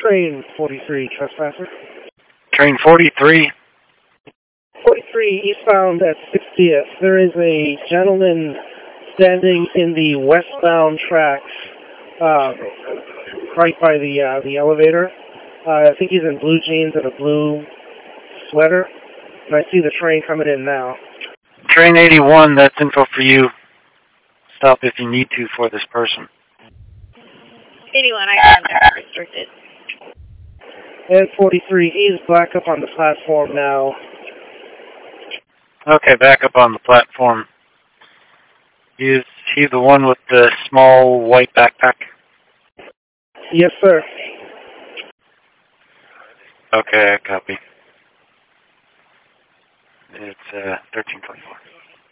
Train 43, trespasser. Train 43. 43 eastbound at 60th. There is a gentleman standing in the westbound tracks, right by the elevator. I think he's in blue jeans and a blue sweater. And I see the train coming in now. Train 81, that's info for you. Stop if you need to for this person. 81, I got there restricted. And 43, he's back up on the platform now. Okay, back up on the platform. Is he the one with the small white backpack? Yes, sir. Okay, I copy. It's 1324.